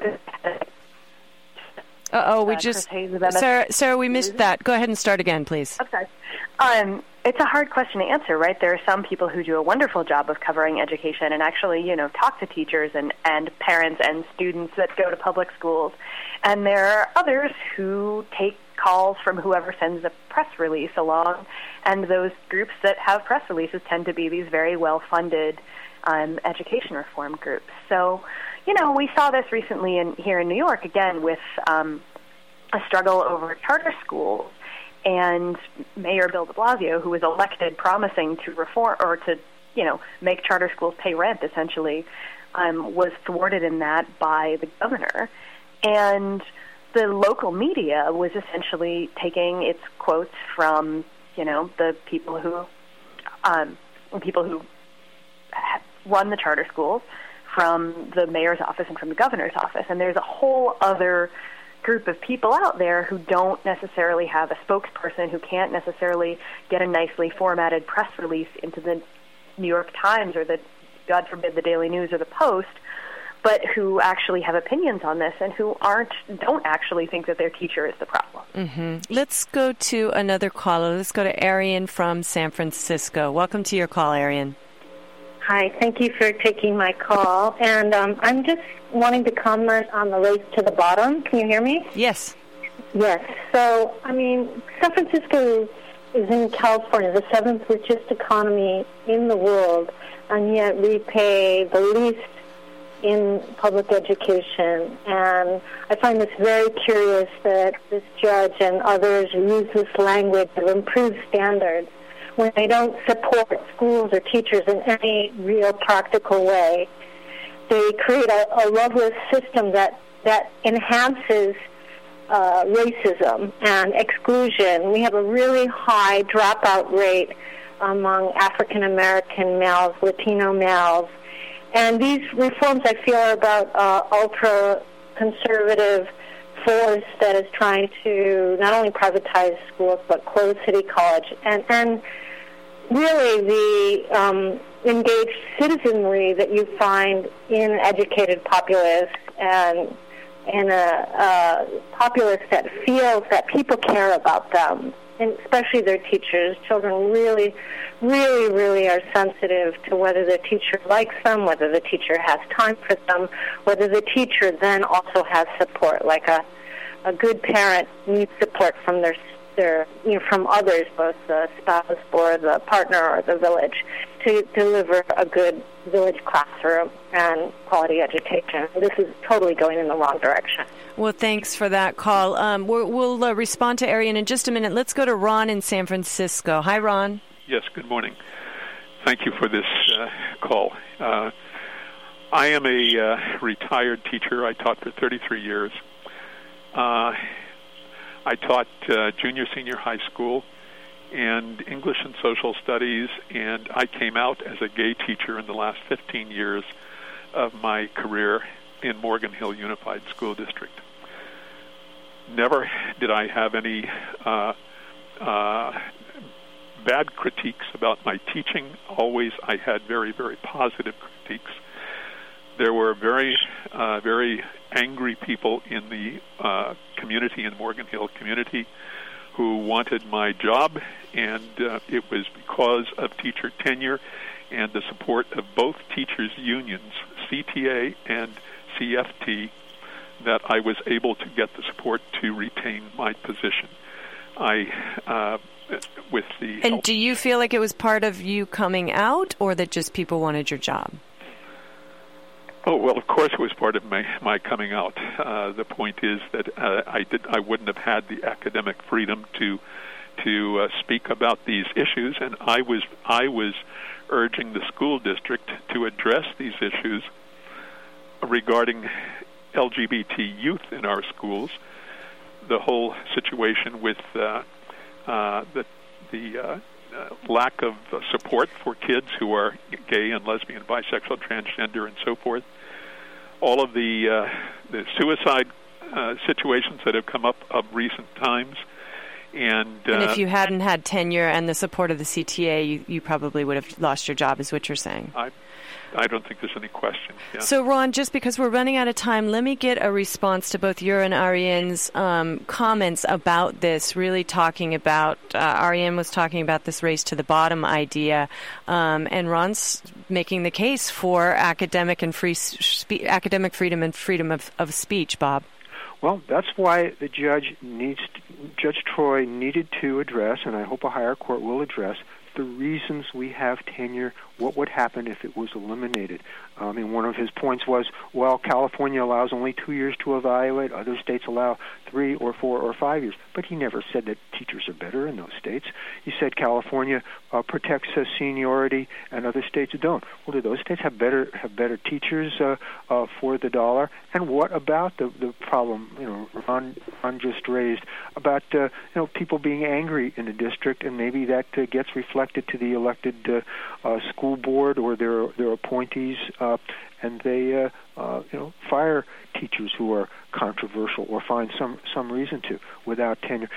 Uh-oh, we uh, just... Sarah, Sarah, we missed that. Go ahead and start again, please. I'm sorry. Um, it's a hard question to answer, right? There are some people who do a wonderful job of covering education and actually, you know, talk to teachers and, and parents and students that go to public schools. And there are others who take calls from whoever sends a press release along. And those groups that have press releases tend to be these very well-funded um, education reform groups. So, you know, we saw this recently in, here in New York, again, with um, a struggle over charter schools. And Mayor Bill de Blasio, who was elected promising to reform or to, you know, make charter schools pay rent, essentially, um, was thwarted in that by the governor. And the local media was essentially taking its quotes from, you know, the people who, um, people who run the charter schools, from the mayor's office and from the governor's office. And there's a whole other group of people out there who don't necessarily have a spokesperson, who can't necessarily get a nicely formatted press release into the New York Times or the, God forbid, the Daily News or the Post, but who actually have opinions on this and who aren't, don't actually think that their teacher is the problem. Mm-hmm. Let's go to another caller. Let's go to Arian from San Francisco. Welcome to your call, Arian. Hi, thank you for taking my call. And um, I'm just wanting to comment on the race to the bottom. Can you hear me? Yes. Yes. So, I mean, San Francisco is in California, the seventh richest economy in the world, and yet we pay the least in public education. And I find this very curious that this judge and others use this language of improved standards when they don't support schools or teachers in any real practical way. They create a, a loveless system that, that enhances uh, racism and exclusion. We have a really high dropout rate among African-American males, Latino males. And these reforms, I feel, are about uh, ultra-conservative force that is trying to not only privatize schools but close City College. And, and really, the um, engaged citizenry that you find in educated populace and in a, a populace that feels that people care about them, and especially their teachers. Children really, really, really are sensitive to whether the teacher likes them, whether the teacher has time for them, whether the teacher then also has support. Like a, a good parent needs support from their their you know from others, both the spouse or the partner or the village, to deliver a good village classroom and quality education. This is totally going in the wrong direction. Well, thanks for that call. Um, we'll we'll uh, respond to Arian in just a minute. Let's go to Ron in San Francisco. Hi, Ron. Yes, good morning. Thank you for this uh, call. Uh, I am a uh, retired teacher. I taught for thirty-three years. Uh, I taught uh, junior, senior high school and English and social studies, and I came out as a gay teacher in the last fifteen years of my career in Morgan Hill Unified School District. Never did I have any uh, uh, bad critiques about my teaching. Always I had very, very positive critiques. There were very, uh, very angry people in the uh, community, in Morgan Hill community, who wanted my job, and uh, it was because of teacher tenure and the support of both teachers' unions, C T A and C F T, that I was able to get the support to retain my position. I, uh, with the And help- do you feel like it was part of you coming out, or that just people wanted your job? Oh, well, of course it was part of my, my coming out. Uh, the point is that uh, I did I wouldn't have had the academic freedom to to uh, speak about these issues, and I was I was urging the school district to address these issues regarding L G B T youth in our schools. The whole situation with uh, uh, the the uh, uh, lack of uh, support for kids who are gay and lesbian, bisexual, transgender, and so forth. All of the uh, the suicide uh, situations that have come up of recent times. And, uh, and if you hadn't had tenure and the support of the C T A, you, you probably would have lost your job, is what you're saying. I, I don't think there's any question. Yeah. So, Ron, just because we're running out of time, let me get a response to both your and Arian's um, comments about this, really talking about, uh, Arian was talking about this race to the bottom idea, um, and Ron's making the case for academic and free spe- academic freedom and freedom of, of speech, Bob. Well, that's why the judge needs, to, Judge Troy needed to address, and I hope a higher court will address, the reasons we have tenure, what would happen if it was eliminated. I mean, one of his points was, well, California allows only two years to evaluate, other states allow three or four or five years. But he never said that teachers are better in those states. He said California uh, protects uh, seniority and other states don't. Well, do those states have better have better teachers uh, uh, for the dollar? And what about the the problem, you know, Ron, Ron just raised about uh, you know people being angry in the district, and maybe that uh, gets reflected to the elected uh, uh, school board or their their appointees, uh, and they uh, uh, you know fire teachers who are controversial or find some some reason to without tenure.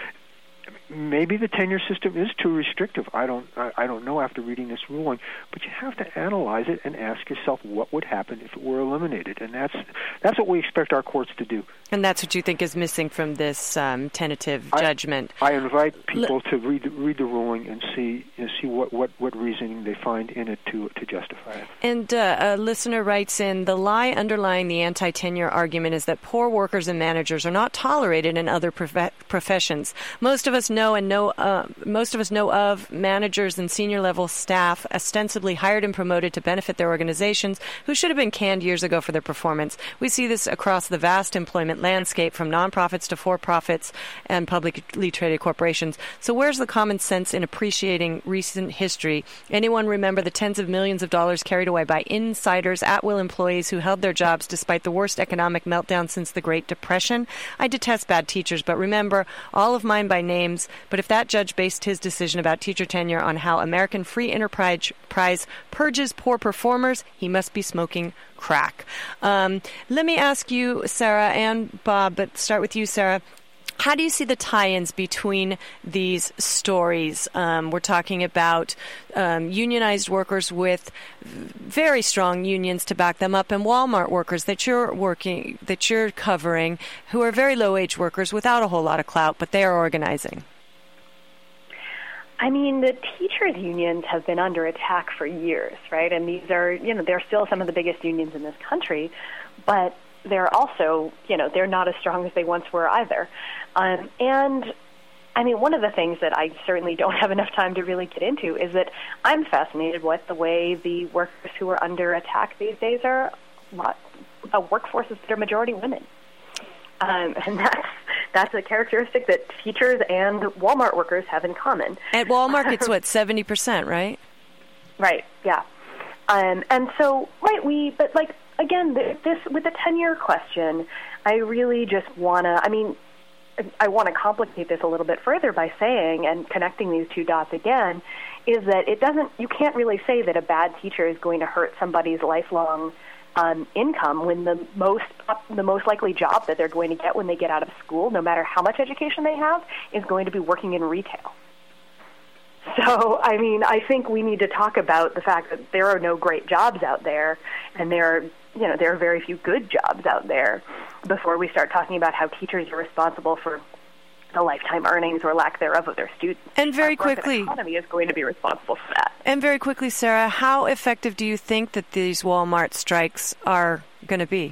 Maybe the tenure system is too restrictive. I don't I, I don't know after reading this ruling, but you have to analyze it and ask yourself what would happen if it were eliminated, and that's that's what we expect our courts to do. And that's what you think is missing from this um, tentative I, judgment. I invite people L- to read read the ruling and see you know, see what, what, what reasoning they find in it to to justify it. And uh, a listener writes in, the lie underlying the anti-tenure argument is that poor workers and managers are not tolerated in other prof- professions. Most of us know and know uh, most of us know of managers and senior level staff ostensibly hired and promoted to benefit their organizations who should have been canned years ago for their performance. We see this across the vast employment landscape, from nonprofits to for-profits and publicly traded corporations. So where's the common sense in appreciating recent history? Anyone remember the tens of millions of dollars carried away by insiders, at-will employees who held their jobs despite the worst economic meltdown since the Great Depression? I detest bad teachers, but remember, all of mine by names. But if that judge based his decision about teacher tenure on how American Free Enterprise purges poor performers, he must be smoking crack. Um, let me ask you, Sarah and Bob, but start with you, Sarah. How do you see the tie-ins between these stories? Um, we're talking about um, unionized workers with very strong unions to back them up, and Walmart workers that you're working, that you're covering, who are very low-wage workers without a whole lot of clout, but they are organizing. I mean, the teachers' unions have been under attack for years, right? And these are, you know, they're still some of the biggest unions in this country, but they're also, you know, they're not as strong as they once were either. Um, and, I mean, one of the things that I certainly don't have enough time to really get into is that I'm fascinated with the way the workers who are under attack these days are a workforces that are majority women. Um, and that's that's a characteristic that teachers and Walmart workers have in common. At Walmart, it's what, seventy percent, right? Right, yeah. Um, and so, right, we, but like, again, this with the tenure question, I really just want to, I mean, I want to complicate this a little bit further by saying, and connecting these two dots again, is that it doesn't, you can't really say that a bad teacher is going to hurt somebody's lifelong Um, income when the most the most likely job that they're going to get when they get out of school, no matter how much education they have, is going to be working in retail. So, I mean, I think we need to talk about the fact that there are no great jobs out there, and there are, you know, there are very few good jobs out there before we start talking about how teachers are responsible for the lifetime earnings or lack thereof of their students. And very Our quickly, economy is going to be responsible for that. And very quickly, Sarah, how effective do you think that these Walmart strikes are going to be?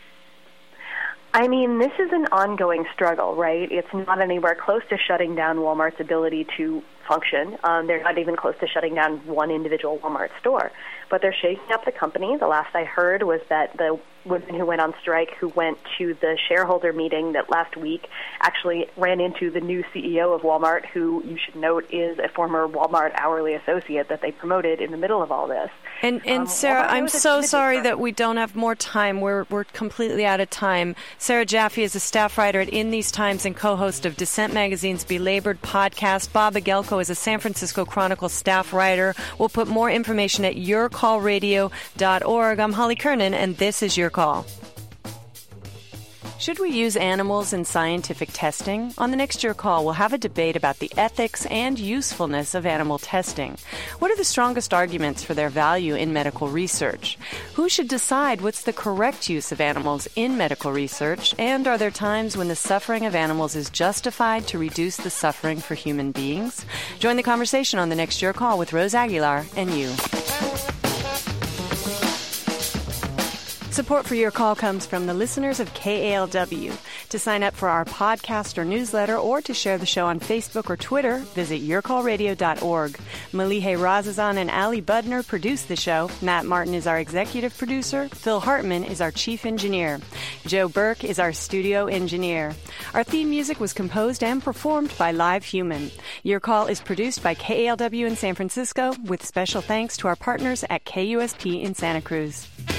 I mean, this is an ongoing struggle, right? It's not anywhere close to shutting down Walmart's ability to function. Um, they're not even close to shutting down one individual Walmart store. But they're shaking up the company. The last I heard was that the women who went on strike, who went to the shareholder meeting that last week, actually ran into the new C E O of Walmart, who you should note is a former Walmart hourly associate that they promoted in the middle of all this. And, and um, Sarah, I'm so sorry firm. that we don't have more time. We're we're completely out of time. Sarah Jaffe is a staff writer at In These Times and co-host of Dissent Magazine's Belabored podcast. Bob Agelko is a San Francisco Chronicle staff writer. We'll put more information at your call radio dot org. I'm Holly Kernan, and this is Your Call. Should we use animals in scientific testing? On the next Your Call, we'll have a debate about the ethics and usefulness of animal testing. What are the strongest arguments for their value in medical research? Who should decide what's the correct use of animals in medical research? And are there times when the suffering of animals is justified to reduce the suffering for human beings? Join the conversation on the next Your Call with Rose Aguilar and you. Support for Your Call comes from the listeners of K A L W. To sign up for our podcast or newsletter or to share the show on Facebook or Twitter, visit your call radio dot org. Malihe Razazan and Ali Budner produce the show. Matt Martin is our executive producer. Phil Hartman is our chief engineer. Joe Burke is our studio engineer. Our theme music was composed and performed by Live Human. Your Call is produced by K A L W in San Francisco with special thanks to our partners at K U S P in Santa Cruz.